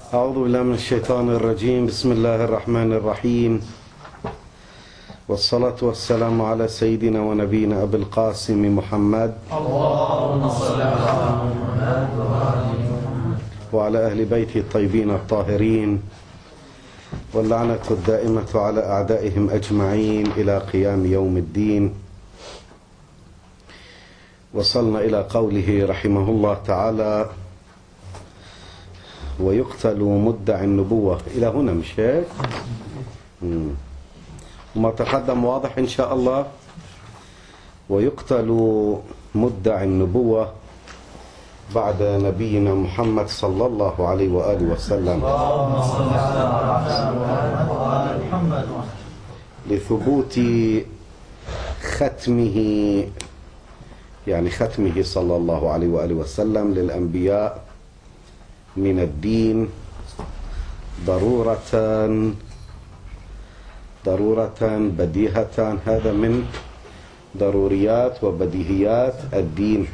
أعوذ بالله من الشيطان الرجيم. بسم الله الرحمن الرحيم، والصلاة والسلام على سيدنا ونبينا أبي القاسم محمد اللهم صل على محمد وعلى أهل بيته الطيبين الطاهرين، واللعنة الدائمة على أعدائهم أجمعين إلى قيام يوم الدين. وصلنا إلى قوله رحمه الله تعالى: ويقتل مدعي النبوة. إلى هنا مش هيك؟ وما تقدم واضح إن شاء الله. ويقتل مدعي النبوة بعد نبينا محمد صلى الله عليه وآله وسلم لثبوت ختمه، يعني ختمه صلى الله عليه وآله وسلم للأنبياء من الدين ضرورة بديهة. هذا من ضروريات وبديهيات الدين.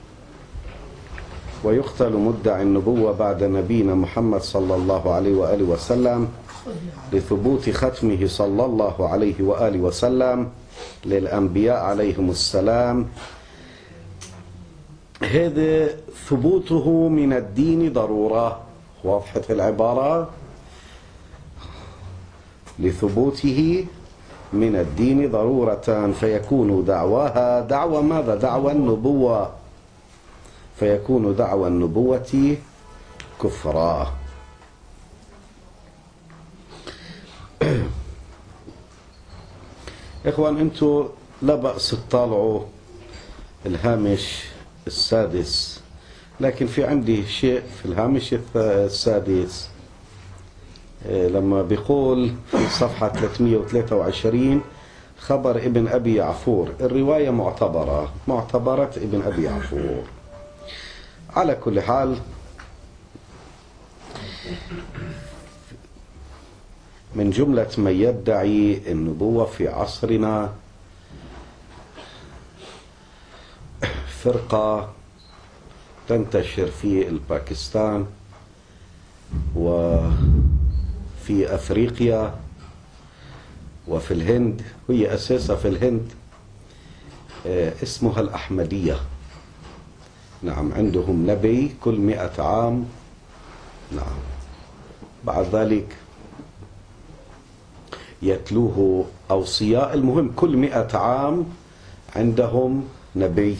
ويقتل مدعي النبوة بعد نبينا محمد صلى الله عليه وآله وسلم لثبوت ختمه صلى الله عليه وآله وسلم للأنبياء عليهم السلام. هذا ثبوته من الدين ضرورة. واضحة العبارة؟ لثبوته من الدين ضرورة، فيكون دعواها دعوى ماذا؟ دعوى النبوة، فيكون دعوى النبوة كفرا. إخوان، أنتوا لا بأس تطالعوا الهامش السادس، لكن في عندي شيء في الهامش السادس لما بيقول في صفحة 323 خبر ابن أبي يعفور، الرواية معتبرة ابن أبي يعفور. على كل حال، من جملة من يدعي النبوة في عصرنا فرقة تنتشر في الباكستان وفي أفريقيا وفي الهند، هي أساسها في الهند، اسمها الأحمدية. نعم، عندهم نبي كل 100 عام. نعم، بعد ذلك يتلوه أوصياء. المهم كل 100 عام عندهم نبي،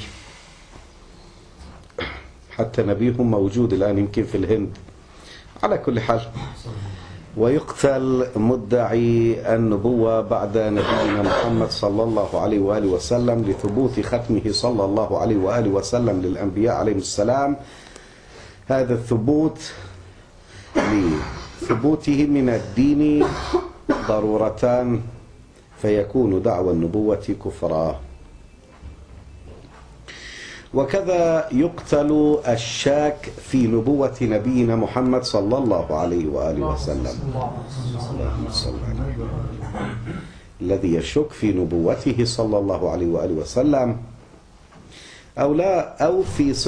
حتى نبيهم موجود الآن يمكن في الهند. على كل حال، ويقتل مدعي النبوة بعد نبينا محمد صلى الله عليه وآله وسلم لثبوت ختمه صلى الله عليه وآله وسلم للأنبياء عليهم السلام. هذا الثبوت لثبوته من الدين ضرورتان، فيكون دعوى النبوة كفرا. وكذا يقتل الشاك في نبوة نبينا محمد صلى الله عليه وآله وسلم. اللهم صل عليه. الذي يشك في نبوته صلى الله عليه وآله وسلم أو لا، أو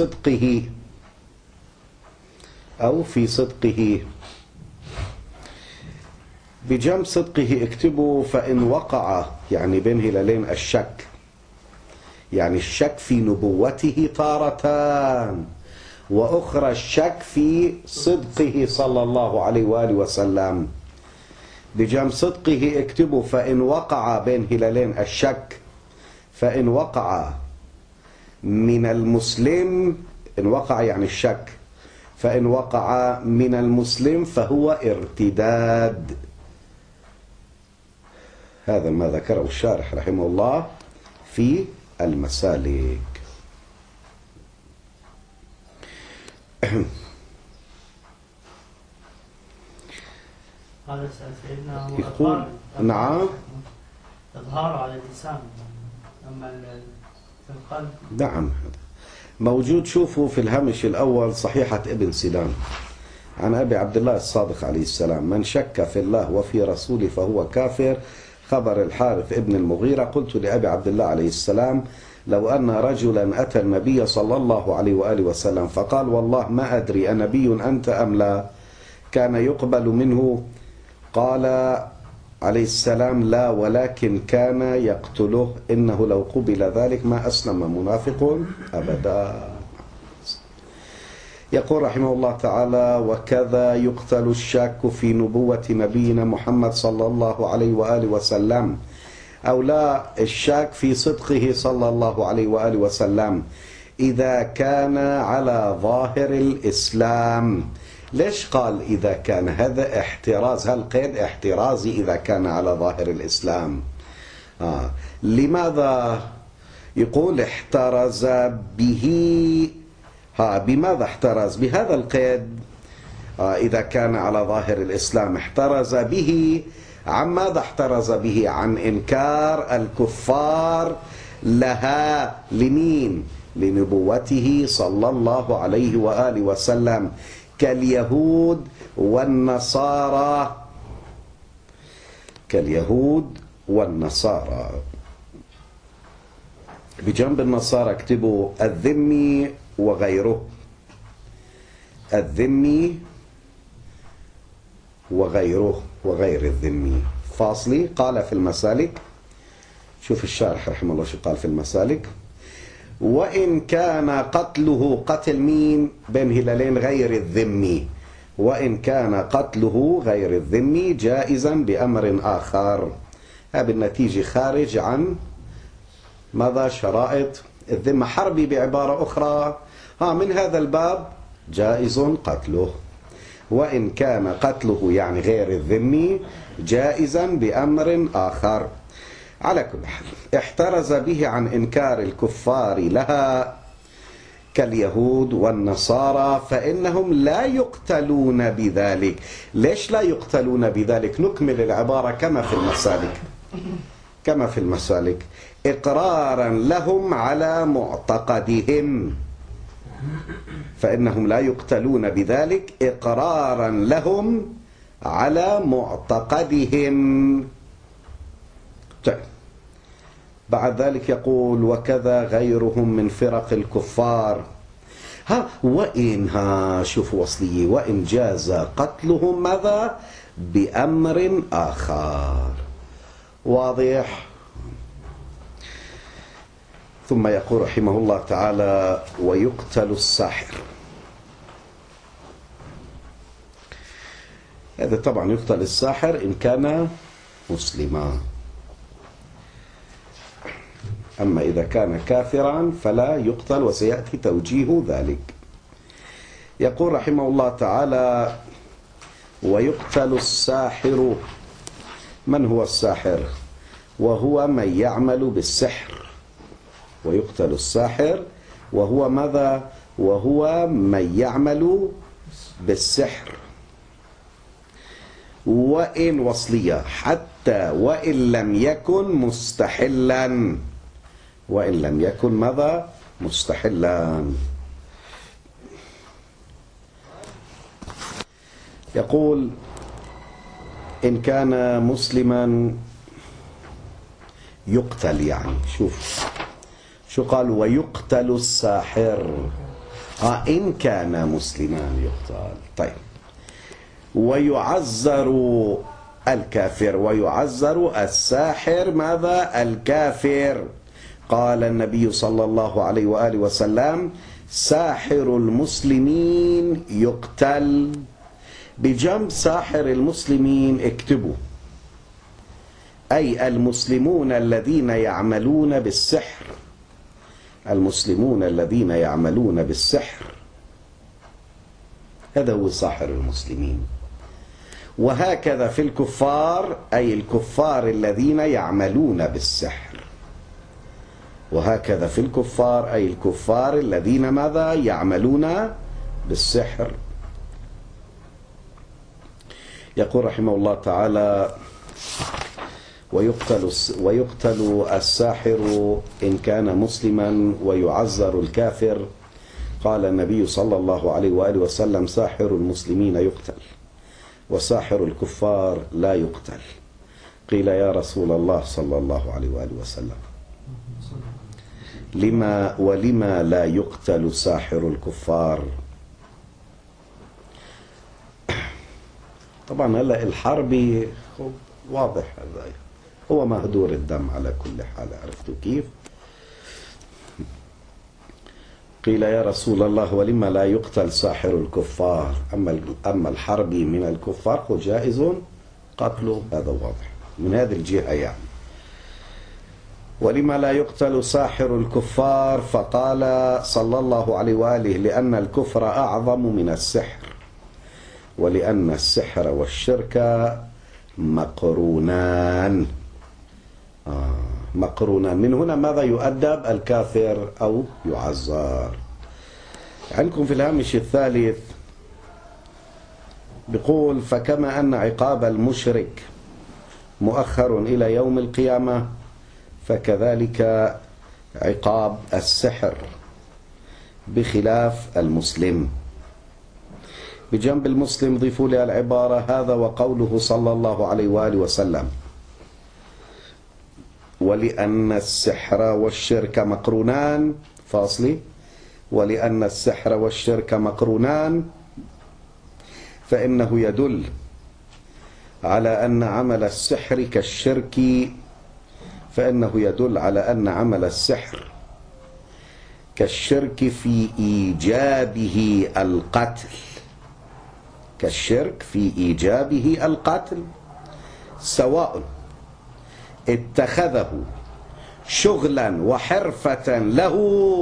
في صدقه بجمع صدقه. اكتبوا فإن وقع، يعني بين هلالين الشك، يعني الشك في نبوته تارتان، وأخرى الشك في صدقه صلى الله عليه وآله وسلم. بجمع صدقه اكتبوا فإن وقع بين هلالين الشك، فإن وقع من المسلم، إن وقع يعني الشك، فإن وقع من المسلم فهو ارتداد. هذا ما ذكره الشارح رحمه الله في المسالك. هذا سيدنا يقول نعم، إظهار على اللسان، أما في القلب نعم موجود. شوفوا في الهامش الأول صحيحة ابن سيدان عن أبي عبد الله الصادق عليه السلام: من شك في الله وفي رسوله فهو كافر. خبر الحارث ابن المغيرة: قلت لأبي عبد الله عليه السلام: لو أن رجلا أتى النبي صلى الله عليه وآله وسلم فقال: والله ما أدري أنبي أنت أم لا، كان يقبل منه؟ قال عليه السلام: لا، ولكن كان يقتله، إنه لو قبل ذلك ما أسلم منافق أبدا. يقول رحمه الله تعالى: وكذا يقتل الشاك في نبوة نبينا محمد صلى الله عليه وآله وسلم، أو لا، الشاك في صدقه صلى الله عليه وآله وسلم إذا كان على ظاهر الإسلام. ليش قال إذا كان؟ هذا احتراز، هل قيد احترازي إذا كان على ظاهر الإسلام. لماذا يقول احترز به؟ بماذا احترز؟ بهذا القيد. إذا كان على ظاهر الإسلام احترز به. عن ماذا احترز به؟ عن إنكار الكفار لها. لمين؟ لنبوته صلى الله عليه وآله وسلم، كاليهود والنصارى. كاليهود والنصارى. بجنب النصارى اكتبوا الذمي وغيره. الذمي وغيره، وغير الذمي. فاصلي. قال في المسالك، شوف الشارح رحمه الله شو قال في المسالك: وإن كان قتله، قتل مين؟ بين هلالين، غير الذمي. وإن كان قتله غير الذمي جائزا بأمر آخر. بالنتيجة خارج عن ماذا؟ شرائط الذمة. حربي بعبارة أخرى، من هذا الباب جائز قتله. وإن كان قتله يعني غير الذمي جائزا بأمر آخر. على كل حال احترز به عن إنكار الكفار لها كاليهود والنصارى، فإنهم لا يقتلون بذلك. ليش لا يقتلون بذلك؟ نكمل العبارة كما في المسالك. كما في المسالك: إقرارا لهم على معتقدهم، فإنهم لا يقتلون بذلك إقرارا لهم على معتقدهم. طيب، بعد ذلك يقول: وكذا غيرهم من فرق الكفار. وإن شوفوا وصلية: وإن جاز قتلهم ماذا؟ بأمر آخر. واضح؟ ثم يقول رحمه الله تعالى: ويقتل الساحر. هذا طبعا يقتل الساحر إن كان مسلما، أما إذا كان كافرا فلا يقتل، وسيأتي توجيه ذلك. يقول رحمه الله تعالى: ويقتل الساحر. من هو الساحر؟ وهو من يعمل بالسحر. ويقتل الساحر وهو ماذا؟ وهو من يعمل بالسحر. وإن وصلية، حتى وإن لم يكن مستحلا. وإن لم يكن ماذا؟ مستحلا. يقول: إن كان مسلما يقتل، يعني شو قال؟ ويقتل الساحر. إن كان مسلما يقتل. طيب، ويعزر الكافر. ويعزر الساحر ماذا؟ الكافر. قال النبي صلى الله عليه وآله وسلم: ساحر المسلمين يقتل. بجنب ساحر المسلمين اكتبوا أي المسلمون الذين يعملون بالسحر. المسلمون الذين يعملون بالسحر، هذا هو ساحر المسلمين. وهكذا في الكفار، أي الكفار الذين يعملون بالسحر. وهكذا في الكفار، أي الكفار الذين ماذا؟ يعملون بالسحر. يقول رحمه الله تعالى: ويقتل الساحر إن كان مسلما، ويعزر الكافر. قال النبي صلى الله عليه وآله وسلم: ساحر المسلمين يقتل، وساحر الكفار لا يقتل. قيل: يا رسول الله صلى الله عليه وآله وسلم، ولما لا يقتل ساحر الكفار؟ طبعا هلا الحربي واضح هذا هو مهدور الدم على كل حال. عرفتوا كيف؟ قيل يا رسول الله ولما لا يقتل ساحر الكفار؟ أما الحربي من الكفار فجائز قتله. هذا واضح من هذه الجهة يعني. ولما لا يقتل ساحر الكفار؟ فقال صلى الله عليه وآله لأن الكفر أعظم من السحر، ولأن السحر والشرك مقرونان. مقرونان. من هنا ماذا يؤدب؟ الكافر أو يعزر. عندكم في الهامش الثالث بيقول فكما أن عقاب المشرك مؤخر إلى يوم القيامة فكذلك عقاب السحر بخلاف المسلم. بجنب المسلم ضيفوا لي العبارة هذا وقوله صلى الله عليه وآله وسلم ولأن السحر والشرك مقرونان، فاصلي، ولأن السحر والشرك مقرونان، فإنه يدل على أن عمل السحر كالشرك، فإنه يدل على أن عمل السحر كالشرك في إيجابه القتل، كالشرك في إيجابه القتل، سواء اتخذه شغلا وحرفة له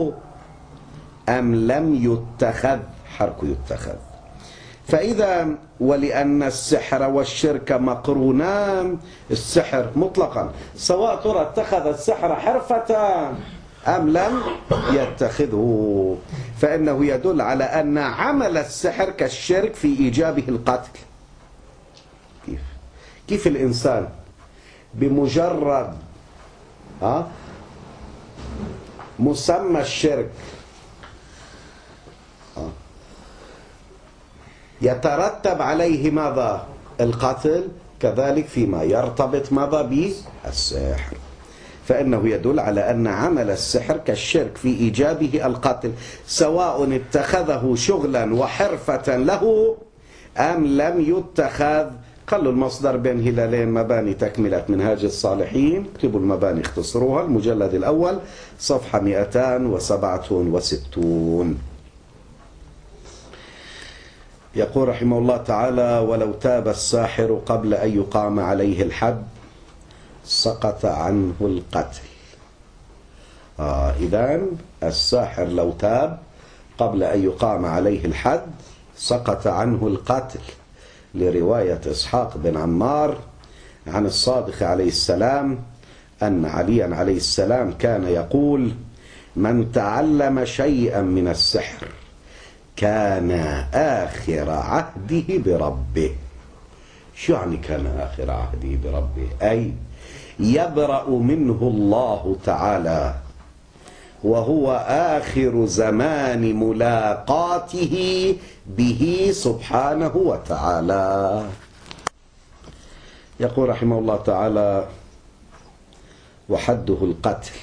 أم لم يتخذ. حرك يتخذ. فإذا ولأن السحر والشرك مقرونان، السحر مطلقا سواء ترى اتخذ السحر حرفة أم لم يتخذه، فإنه يدل على أن عمل السحر كالشرك في إيجابه القتل. كيف الإنسان بمجرد مسمى الشرك يترتب عليه ماذا؟ القتل، كذلك فيما يرتبط ماذا؟ بالسحر. فإنه يدل على أن عمل السحر كالشرك في إيجابه القتل، سواء اتخذه شغلا وحرفة له أم لم يتخذ. خلوا المصدر بين هلالين مباني تكملة منهاج الصالحين، اكتبوا المباني اختصروها، المجلد الأول صفحة 267. يقول رحمه الله تعالى ولو تاب الساحر قبل أن يقام عليه الحد سقط عنه القتل. إذن الساحر لو تاب قبل أن يقام عليه الحد سقط عنه القتل، لرواية إسحاق بن عمار عن الصادق عليه السلام أن عليا عليه السلام كان يقول من تعلم شيئا من السحر كان آخر عهده بربه. شو يعني كان آخر عهده بربه؟ أي يبرأ منه الله تعالى وهو آخر زمان ملاقاته به سبحانه وتعالى. يقول رحمه الله تعالى وحده القتل،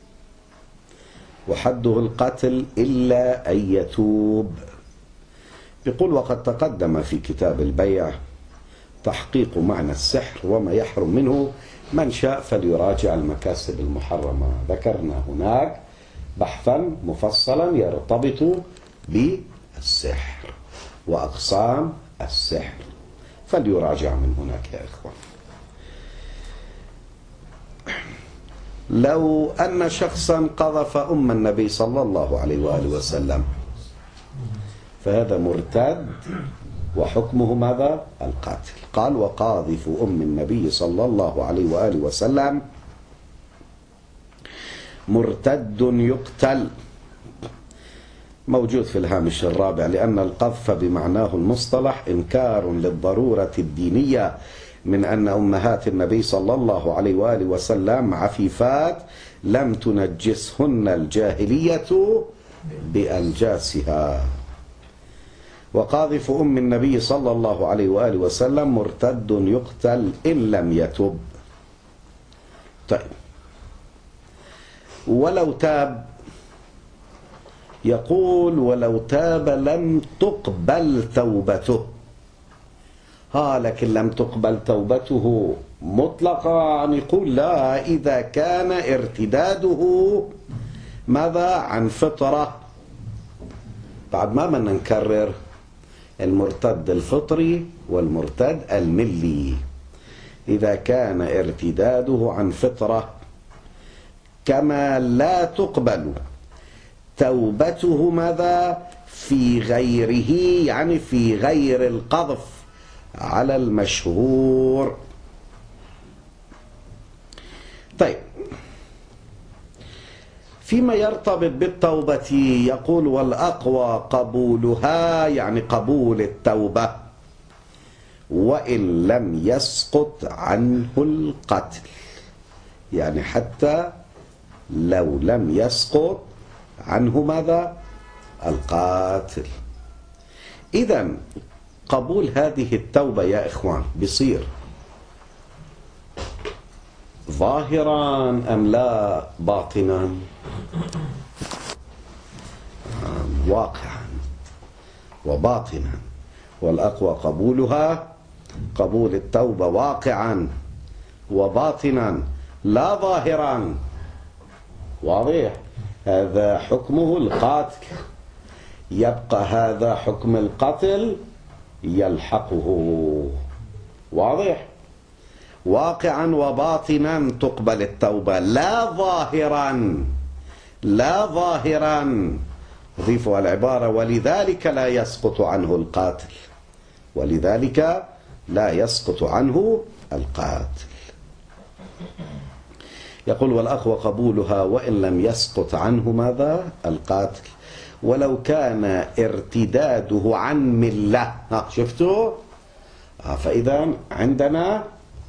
وحده القتل إلا أن يتوب. يقول وقد تقدم في كتاب البيع تحقيق معنى السحر وما يحرم منه، من شاء فليراجع المكاسب المحرمة. ذكرنا هناك بحثا مفصلا يرتبط بالسحر وأقسام السحر، فليراجع من هناك يا إخوان. لو أن شخصا قذف أم النبي صلى الله عليه وآله وسلم فهذا مرتد وحكمه ماذا؟ القتل. قال وقاذف أم النبي صلى الله عليه وآله وسلم مرتد يقتل. موجود في الهامش الرابع لأن القذف بمعناه المصطلح إنكار للضرورة الدينية من أن أمهات النبي صلى الله عليه وآله وسلم عفيفات لم تنجسهن الجاهلية بأنجاسها. وقاذف أم النبي صلى الله عليه وآله وسلم مرتد يقتل إن لم يتب. طيب ولو تاب، يقول ولو تاب لم تقبل توبته لكن لم تقبل توبته مطلقا. يقول لا، إذا كان ارتداده ماذا؟ عن فطرة. بعد ما بدنا نكرر المرتد الفطري والمرتد الملي. إذا كان ارتداده عن فطرة كما لا تقبل توبته ماذا؟ في غيره، يعني في غير القذف على المشهور. طيب، فيما يرتبط بالتوبة يقول والأقوى قبولها، يعني قبول التوبة وإن لم يسقط عنه القتل، يعني حتى لو لم يسقط عنه ماذا؟ القاتل. إذن قبول هذه التوبة يا إخوان بيصير ظاهرا أم لا باطنا؟ واقعا وباطنا. والأقوى قبولها، قبول التوبة واقعا وباطنا لا ظاهرا. واضح؟ هذا حكمه القاتل، يبقى هذا حكم القتل يلحقه. واضح؟ واقعا وباطنا تقبل التوبة، لا ظاهرا، لا ظاهرا. ضيفوا العبارة ولذلك لا يسقط عنه القاتل، ولذلك لا يسقط عنه القاتل. يقول والأقوى قبولها وإن لم يسقط عنه ماذا؟ القاتل، ولو كان ارتداده عن ملة. شفتوا؟ فإذا عندنا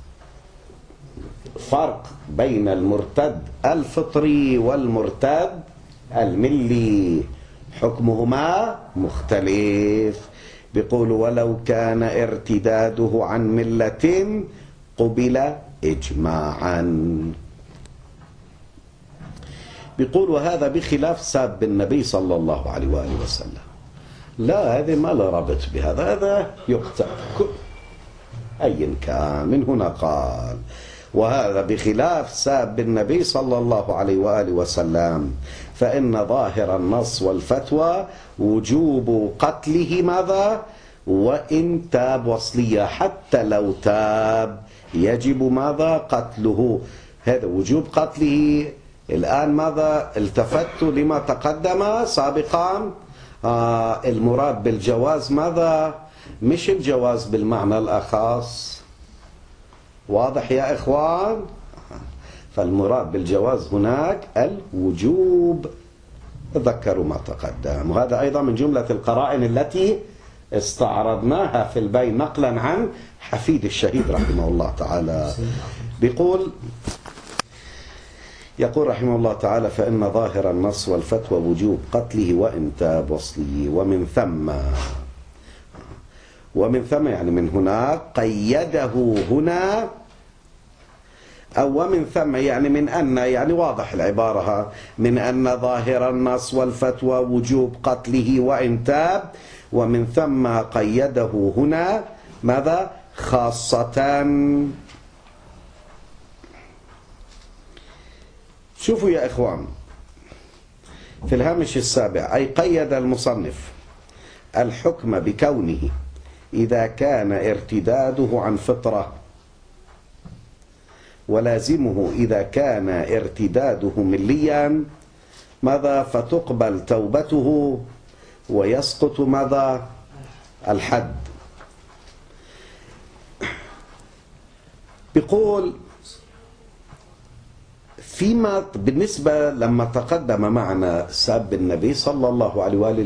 فرق بين المرتد الفطري والمرتد الملي، حكمهما مختلف. بيقول ولو كان ارتداده عن ملة قبل إجماعا. بيقول وهذا بخلاف ساب النبي صلى الله عليه وآله وسلم. لا، هذا ما له ربط بهذا، هذا يقتل أيا كان. من هنا قال وهذا بخلاف ساب النبي صلى الله عليه وآله وسلم، فإن ظاهر النص والفتوى وجوب قتله ماذا؟ وإن تاب وصلية، حتى لو تاب يجب ماذا؟ قتله. هذا وجوب قتله. الآن ماذا؟ التفت لما تقدم سابقا. المراد بالجواز ماذا؟ مش الجواز بالمعنى الأخص. واضح يا إخوان؟ فالمراد بالجواز هناك الوجوب. تذكروا ما تقدم. وهذا أيضا من جملة القرائن التي استعرضناها في البين نقلا عن حفيد الشهيد رحمه الله تعالى. يقول رحمه الله تعالى فإن ظاهر النص والفتوى وجوب قتله وإن تاب وصله. ومن ثم يعني من هناك قيده هنا، أو ومن ثم يعني من أن، يعني واضح العبارة، من أن ظاهر النص والفتوى وجوب قتله وإن تاب، ومن ثم قيده هنا ماذا؟ خاصة. شوفوا يا إخوان في الهامش السابع، أي قيد المصنف الحكم بكونه إذا كان ارتداده عن فطرة، ولازمه إذا كان ارتداده مليا ماذا؟ فتقبل توبته ويسقط ماذا؟ الحد. بيقول فيما بالنسبة لما تقدم معنا سب النبي صلى الله عليه وآله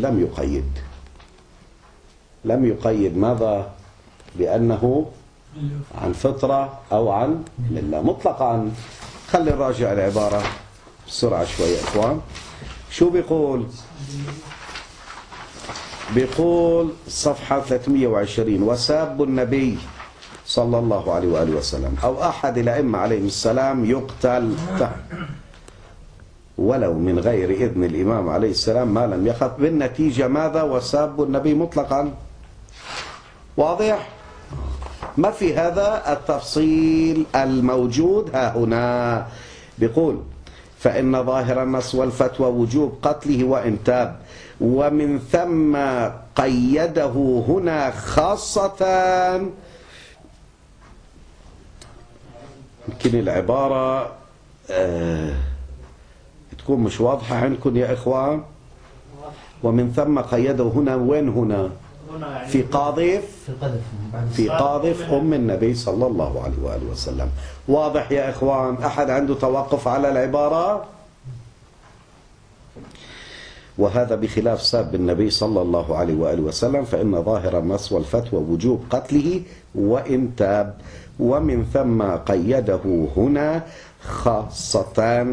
لم يقيد ماذا؟ بأنه عن فطرة أو عن ملة مطلقا. خلي نراجع العبارة بسرعة شوية إخوان. شو بيقول صفحة 320 وساب النبي صلى الله عليه وآله وسلم أو أحد الأئمة عليهم السلام يقتل ولو من غير إذن الإمام عليه السلام ما لم يخف. بالنتيجة ماذا؟ وساب النبي مطلقا. واضح؟ ما في هذا التفصيل الموجود ها هنا. بيقول فإن ظاهر النص والفتوى وجوب قتله وإن تاب، ومن ثم قيده هنا خاصة. يمكن العبارة تكون مش واضحة عندكم يا إخوان. ومن ثم قيده هنا، وين هنا؟ في قاذف أم النبي صلى الله عليه وآله وسلم. واضح يا إخوان؟ أحد عنده توقف على العبارة؟ وهذا بخلاف ساب النبي صلى الله عليه وآله وسلم، فإن ظاهر النص والفتوى وجوب قتله وإن تاب، ومن ثم قيده هنا خاصة.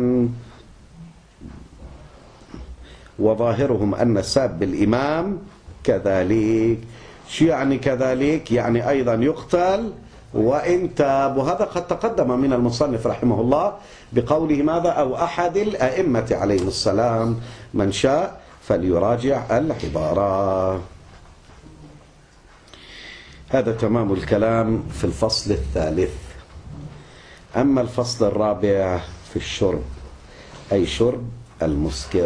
وظاهرهم أن ساب الإمام كذلك. شو يعني كذلك؟ يعني أيضا يقتل وإن تاب. وهذا قد تقدم من المصنف رحمه الله بقوله ماذا؟ أو أحد الأئمة عليه السلام. من شاء فليراجع العبارة. هذا تمام الكلام في الفصل الثالث. أما الفصل الرابع في الشرب، أي شرب المسكر،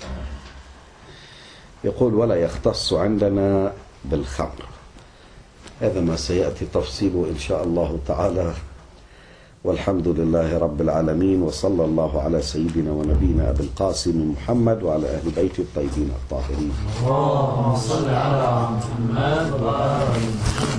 يقول ولا يختص عندنا بالخمر. هذا ما سيأتي تفصيله إن شاء الله تعالى. والحمد لله رب العالمين، وصلى الله على سيدنا ونبينا أبي القاسم محمد وعلى أهل بيت الطيبين الطاهرين. اللهم صل على محمد وعلى آل محمد.